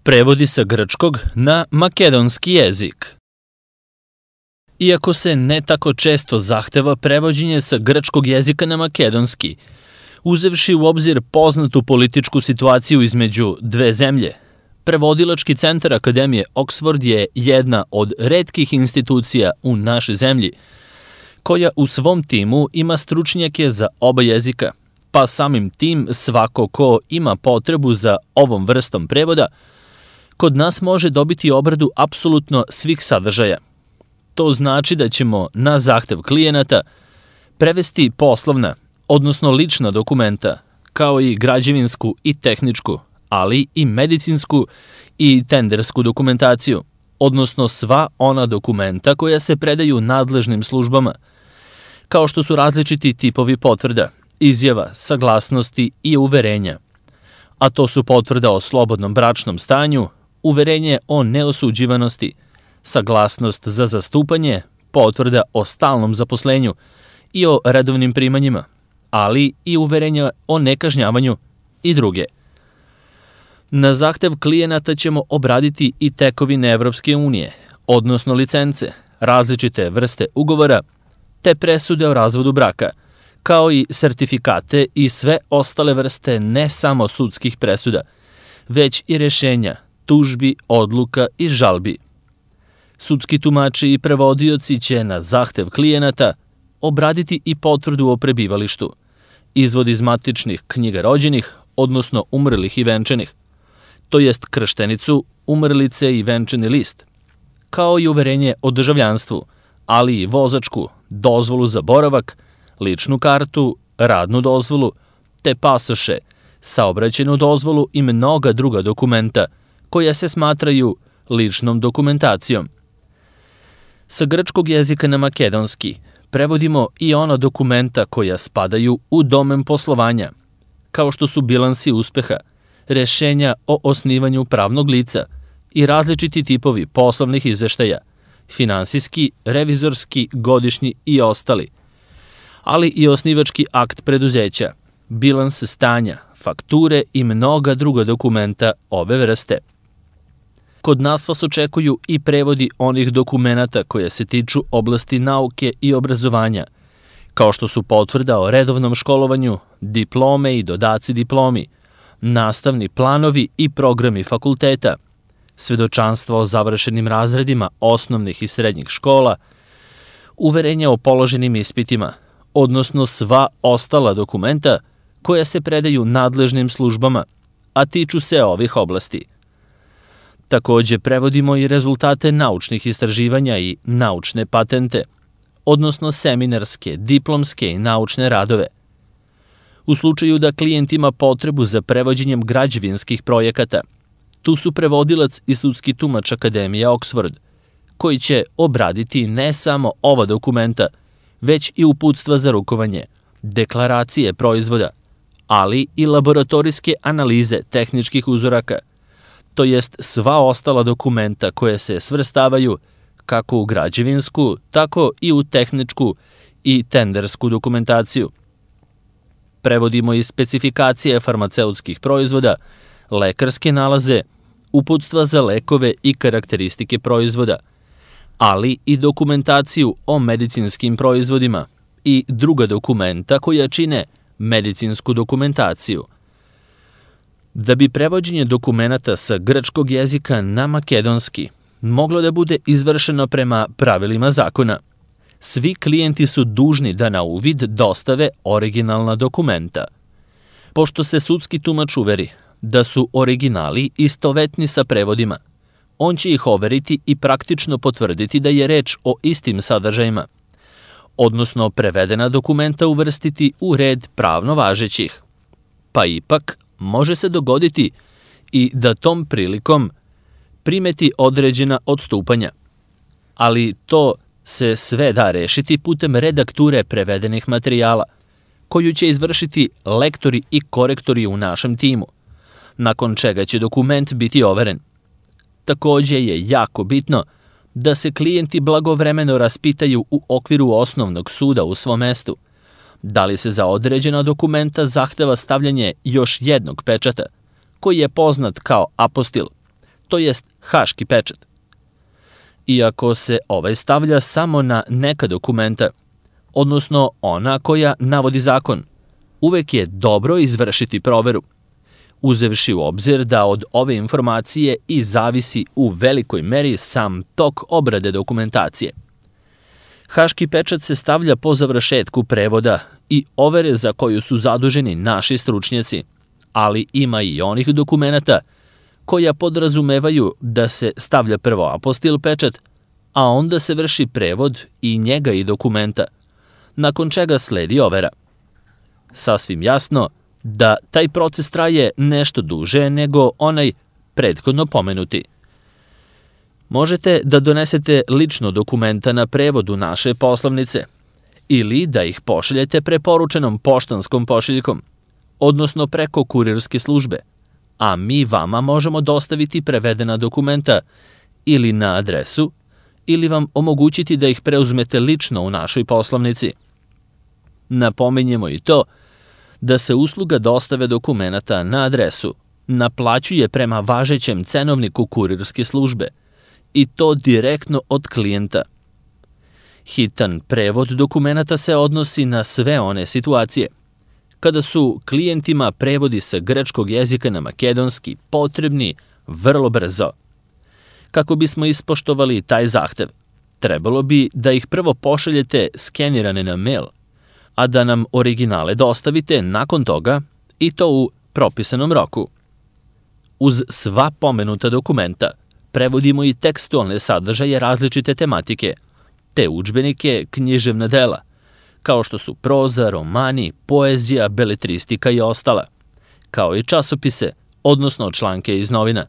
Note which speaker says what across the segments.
Speaker 1: Prevodi sa grčkog na makedonski jezik. Iako se ne tako često zahteva prevođenje sa grčkog jezika na makedonski, uzevši u obzir poznatu političku situaciju između dve zemlje, Prevodilački centar Akademije Oxford je jedna od retkih institucija u našoj zemlji koja u svom timu ima stručnjake za oba jezika, pa samim tim svako ko ima potrebu za ovom vrstom prevoda kod nas može dobiti obradu apsolutno svih sadržaja. To znači da ćemo na zahtev klijenata prevesti poslovna, odnosno lična dokumenta, kao i građevinsku i tehničku, ali i medicinsku i tendersku dokumentaciju, odnosno sva ona dokumenta koja se predaju nadležnim službama, kao što su različiti tipovi potvrda, izjava, saglasnosti i uverenja. A to su potvrda o slobodnom bračnom stanju, uverenje o neosuđivanosti, saglasnost za zastupanje, potvrda o stalnom zaposlenju i o redovnim primanjima, ali i uverenja o nekažnjavanju i druge. Na zahtev klijenata ćemo obraditi i tekovine Evropske unije, odnosno licence, različite vrste ugovora, te presude o razvodu braka, kao i sertifikate i sve ostale vrste ne samo sudskih presuda, već i rešenja, tužbi, odluka i žalbi. Sudski tumači i prevodioci će na zahtev klijenata obraditi i potvrdu o prebivalištu, izvod iz matičnih knjiga rođenih, odnosno umrlih i venčanih, to jest krštenicu, umrlice i venčani list, kao i uverenje o državljanstvu, ali i vozačku, dozvolu za boravak, ličnu kartu, radnu dozvolu, te pasoše, saobraćajnu dozvolu i mnoga druga dokumenta koja se smatraju ličnom dokumentacijom. Sa grčkog jezika na makedonski prevodimo i ona dokumenta koja spadaju u domen poslovanja, kao što su bilansi uspeha, rešenja o osnivanju pravnog lica i različiti tipovi poslovnih izveštaja, finansijski, revizorski, godišnji i ostali, ali i osnivački akt preduzeća, bilans stanja, fakture i mnoga druga dokumenta ove vrste. Kod nas vas očekuju i prevodi onih dokumenata koje se tiču oblasti nauke i obrazovanja, kao što su potvrda o redovnom školovanju, diplome i dodaci diplomi, nastavni planovi i programi fakulteta, svedočanstva o završenim razredima osnovnih i srednjih škola, uverenja o položenim ispitima, odnosno sva ostala dokumenta koja se predaju nadležnim službama, a tiču se ovih oblasti. Takođe prevodimo i rezultate naučnih istraživanja i naučne patente, odnosno seminarske, diplomske i naučne radove. U slučaju da klijent ima potrebu za prevođenjem građevinskih projekata, tu su prevodilac i sudski tumač Akademije Oxford, koji će obraditi ne samo ova dokumenta, već i uputstva za rukovanje, deklaracije proizvoda, ali i laboratorijske analize tehničkih uzoraka, to jest sva ostala dokumenta koje se svrstavaju kako u građevinsku, tako i u tehničku i tendersku dokumentaciju. Prevodimo i specifikacije farmaceutskih proizvoda, lekarske nalaze, uputstva za lekove i karakteristike proizvoda, ali i dokumentaciju o medicinskim proizvodima i druga dokumenta koja čine medicinsku dokumentaciju. Da bi prevođenje dokumenata sa grčkog jezika na makedonski moglo da bude izvršeno prema pravilima zakona, svi klijenti su dužni da na uvid dostave originalna dokumenta. Pošto se sudski tumač uveri da su originali istovetni sa prevodima, on će ih overiti i praktično potvrditi da je reč o istim sadržajima, odnosno prevedena dokumenta uvrstiti u red pravno važećih. Pa ipak može se dogoditi i da tom prilikom primeti određena odstupanja, ali to se sve da rešiti putem redakture prevedenih materijala, koju će izvršiti lektori i korektori u našem timu, nakon čega će dokument biti overen. Takođe je jako bitno da se klijenti blagovremeno raspitaju u okviru osnovnog suda u svom mestu, da li se za određena dokumenta zahteva stavljanje još jednog pečata, koji je poznat kao apostil, to jest haški pečat. Iako se ovaj stavlja samo na neka dokumenta, odnosno ona koja navodi zakon, uvek je dobro izvršiti proveru, uzevši u obzir da od ove informacije i zavisi u velikoj meri sam tok obrade dokumentacije. Haški pečat se stavlja po završetku prevoda i overe za koju su zaduženi naši stručnjaci, ali ima i onih dokumenata koja podrazumevaju da se stavlja prvo apostil pečat, a onda se vrši prevod i njega i dokumenta, nakon čega sledi overa. Sasvim jasno da taj proces traje nešto duže nego onaj prethodno pomenuti. Možete da donesete lično dokumenta na prevodu naše poslovnice ili da ih pošaljete preporučenom poštanskom pošiljkom, odnosno preko kurirske službe, a mi vama možemo dostaviti prevedena dokumenta ili na adresu ili vam omogućiti da ih preuzmete lično u našoj poslovnici. Napominjemo i to da se usluga dostave dokumenata na adresu naplaćuje prema važećem cenovniku kurirske službe i to direktno od klijenta. Hitan prevod dokumenata se odnosi na sve one situacije kada su klijentima prevodi sa grčkog jezika na makedonski potrebni vrlo brzo. Kako bismo ispoštovali taj zahtev, trebalo bi da ih prvo pošaljete skenirane na mail, a da nam originale dostavite nakon toga i to u propisanom roku. Uz sva pomenuta dokumenta prevodimo i tekstualne sadržaje različite tematike, te udžbenike, književna dela, kao što su proza, romani, poezija, beletristika i ostala, kao i časopise, odnosno članke iz novina.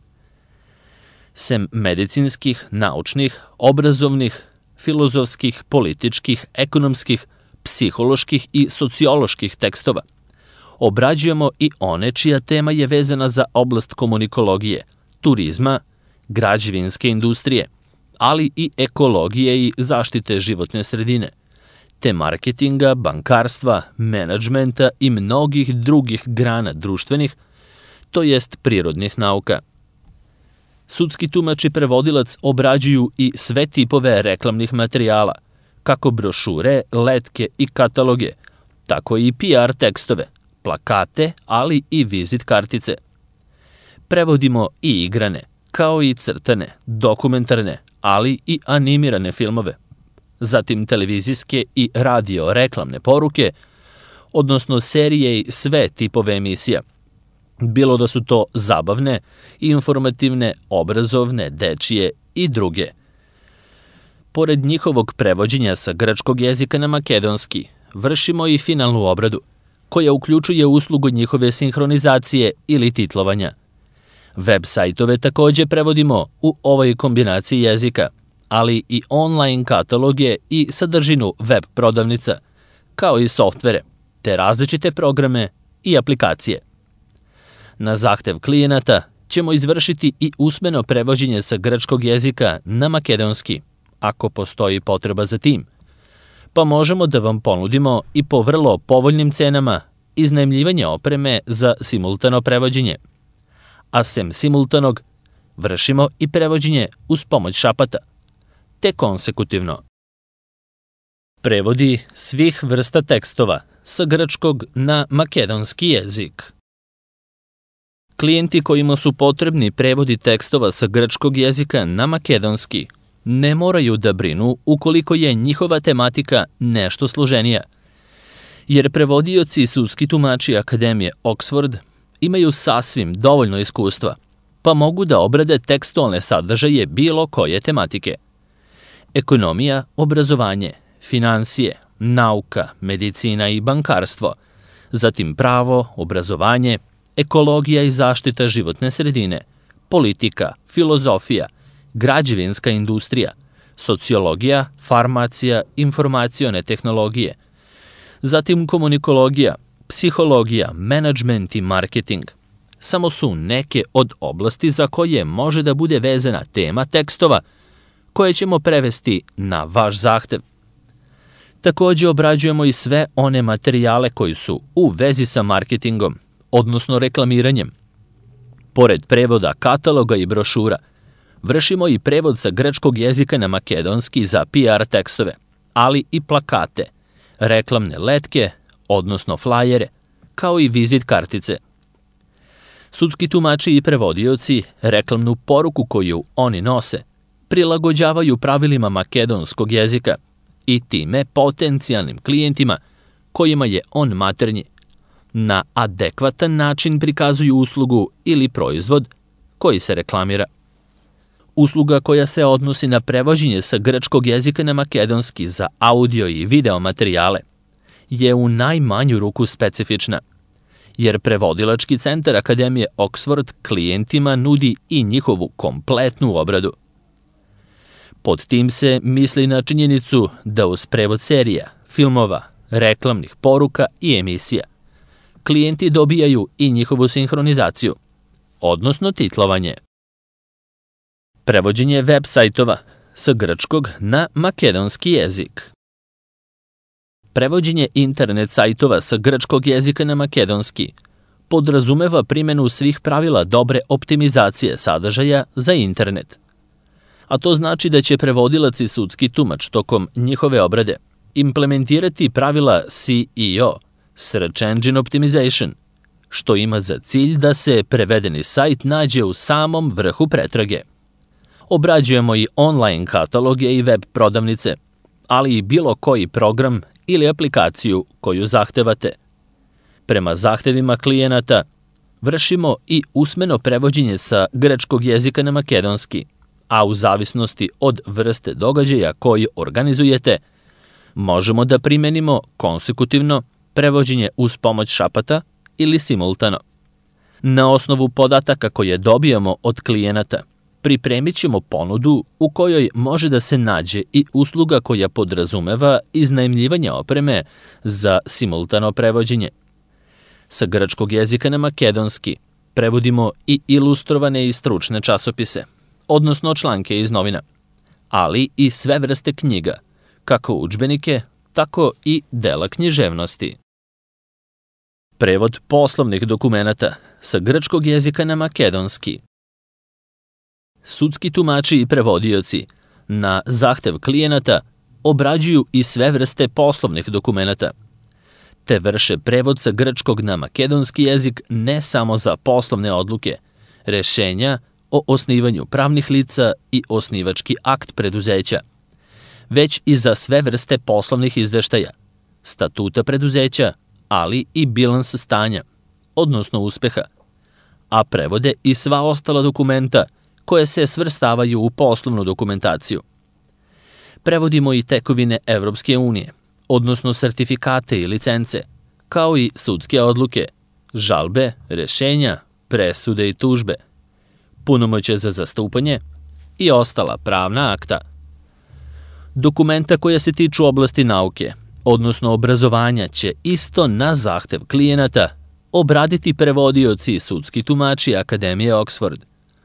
Speaker 1: Sem medicinskih, naučnih, obrazovnih, filozofskih, političkih, ekonomskih, psiholoških i socioloških tekstova, obrađujemo i one čija tema je vezana za oblast komunikologije, turizma, građevinske industrije, ali i ekologije i zaštite životne sredine, te marketinga, bankarstva, menadžmenta i mnogih drugih grana društvenih, to jest prirodnih nauka. Sudski tumač i prevodilac obrađuju i sve tipove reklamnih materijala, kako brošure, letke i kataloge, tako i PR tekstove, plakate, ali i vizit kartice. Prevodimo i igrane, kao i crtane, dokumentarne, ali i animirane filmove, zatim televizijske i radio reklamne poruke, odnosno serije i sve tipove emisija, bilo da su to zabavne, informativne, obrazovne, dečije i druge. Pored njihovog prevođenja sa grčkog jezika na makedonski, vršimo i finalnu obradu, koja uključuje uslugu njihove sinhronizacije ili titlovanja. Web sajtove takođe prevodimo u ovoj kombinaciji jezika, ali i online kataloge i sadržinu web prodavnica, kao i softvere, te različite programe i aplikacije. Na zahtev klijenata ćemo izvršiti i usmeno prevođenje sa grčkog jezika na makedonski, ako postoji potreba za tim, pa možemo da vam ponudimo i po vrlo povoljnim cenama iznajmljivanje opreme za simultano prevođenje. A sem simultanog, vršimo i prevođenje uz pomoć šapata, te konsekutivno. Prevodi svih vrsta tekstova sa grčkog na makedonski jezik. Klijenti kojima su potrebni prevodi tekstova sa grčkog jezika na makedonski ne moraju da brinu ukoliko je njihova tematika nešto složenija, jer prevodioci i sudski tumači Akademije Oxford imaju sasvim dovoljno iskustva, pa mogu da obrade tekstualne sadržaje bilo koje tematike. Ekonomija, obrazovanje, finansije, nauka, medicina i bankarstvo, zatim pravo, obrazovanje, ekologija i zaštita životne sredine, politika, filozofija, građevinska industrija, sociologija, farmacija, informacione tehnologije, zatim komunikologija, psihologija, menadžment i marketing. Samo su neke od oblasti za koje može da bude vezana tema tekstova koje ćemo prevesti na vaš zahtev. Takođe obrađujemo i sve one materijale koji su u vezi sa marketingom, odnosno reklamiranjem. Pored prevoda kataloga i brošura, vršimo i prevod sa grčkog jezika na makedonski za PR tekstove, ali i plakate, reklamne letke, odnosno flajere, kao i vizit kartice. Sudski tumači i prevodioci reklamnu poruku koju oni nose prilagođavaju pravilima makedonskog jezika i time potencijalnim klijentima kojima je on maternji, na adekvatan način prikazuju uslugu ili proizvod koji se reklamira. Usluga koja se odnosi na prevođenje sa grčkog jezika na makedonski za audio i video materijale je u najmanju ruku specifična, jer prevodilački centar Akademije Oxford klijentima nudi i njihovu kompletnu obradu. Pod tim se misli na činjenicu da uz prevod serija, filmova, reklamnih poruka i emisija, klijenti dobijaju i njihovu sinhronizaciju, odnosno titlovanje. Prevođenje web sajtova sa grčkog na makedonski jezik. Prevođenje internet sajtova sa grčkog jezika na makedonski podrazumeva primjenu svih pravila dobre optimizacije sadržaja za internet. A to znači da će prevodilac i sudski tumač tokom njihove obrade implementirati pravila SEO, Search Engine Optimization, što ima za cilj da se prevedeni sajt nađe u samom vrhu pretrage. Obrađujemo i online kataloge i web prodavnice, ali i bilo koji program ili aplikaciju koju zahtevate. Prema zahtevima klijenata vršimo i usmeno prevođenje sa grčkog jezika na makedonski, a u zavisnosti od vrste događaja koji organizujete, možemo da primenimo konsekutivno prevođenje uz pomoć šapata ili simultano. Na osnovu podataka koje dobijamo od klijenata, pripremit ćemo ponudu u kojoj može da se nađe i usluga koja podrazumeva iznajmljivanje opreme za simultano prevođenje. Sa grčkog jezika na makedonski prevodimo i ilustrovane i stručne časopise, odnosno članke iz novina, ali i sve vrste knjiga, kako udžbenike, tako i dela književnosti. Prevod poslovnih dokumenata sa grčkog jezika na makedonski. Sudski tumači i prevodioci na zahtev klijenata obrađuju i sve vrste poslovnih dokumenata, te vrše prevod sa grčkog na makedonski jezik ne samo za poslovne odluke, rešenja o osnivanju pravnih lica i osnivački akt preduzeća, već i za sve vrste poslovnih izveštaja, statuta preduzeća, ali i bilans stanja, odnosno uspeha, a prevode i sva ostala dokumenta koje se svrstavaju u poslovnu dokumentaciju. Prevodimo i tekovine Evropske unije, odnosno sertifikate i licence, kao i sudske odluke, žalbe, rešenja, presude i tužbe, punomoćje za zastupanje i ostala pravna akta. Dokumenta koja se tiču oblasti nauke, odnosno obrazovanja, će isto na zahtev klijenata obraditi prevodioci i sudski tumači Akademije Oxford.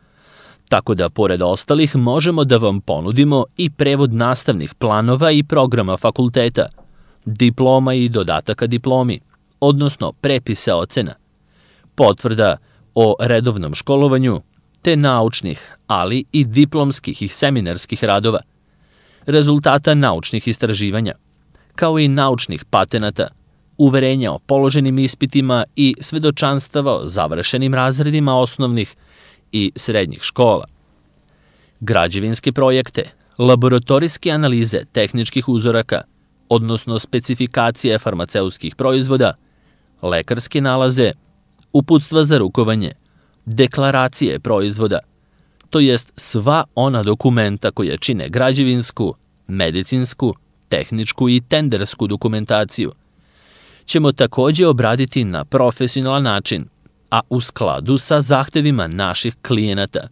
Speaker 1: Tako da, pored ostalih, možemo da vam ponudimo i prevod nastavnih planova i programa fakulteta, diploma i dodataka diplomi, odnosno prepise ocena, potvrda o redovnom školovanju, te naučnih, ali i diplomskih i seminarskih radova, rezultata naučnih istraživanja, kao i naučnih patenata, uverenja o položenim ispitima i svedočanstava o završenim razredima osnovnih i srednjih škola, građevinske projekte, laboratorijske analize tehničkih uzoraka, odnosno specifikacije farmaceutskih proizvoda, lekarske nalaze, uputstva za rukovanje, deklaracije proizvoda, to jest sva ona dokumenta koja čine građevinsku, medicinsku, tehničku i tendersku dokumentaciju, ćemo takođe obraditi na profesionalan način, a u skladu sa zahtevima naših klijenata.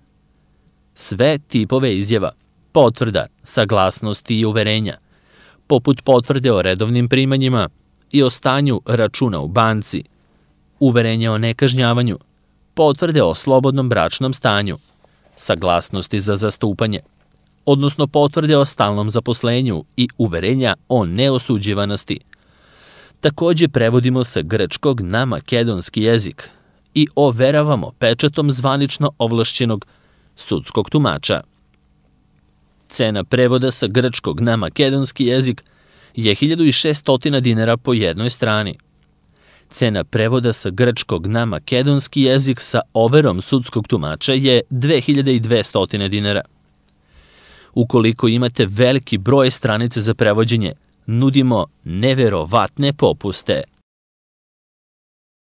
Speaker 1: Sve tipove izjava, potvrda, saglasnosti i uverenja, poput potvrde o redovnim primanjima i o stanju računa u banci, uverenja o nekažnjavanju, potvrde o slobodnom bračnom stanju, saglasnosti za zastupanje, odnosno potvrde o stalnom zaposlenju i uverenja o neosuđivanosti. Takođe prevodimo sa grčkog na makedonski jezik i overavamo pečatom zvanično ovlašćenog sudskog tumača. Cena prevoda sa grčkog na makedonski jezik je 1600 dinara po jednoj strani. Cena prevoda sa grčkog na makedonski jezik sa overom sudskog tumača je 2200 dinara. Ukoliko imate veliki broj stranica za prevođenje, nudimo neverovatne popuste.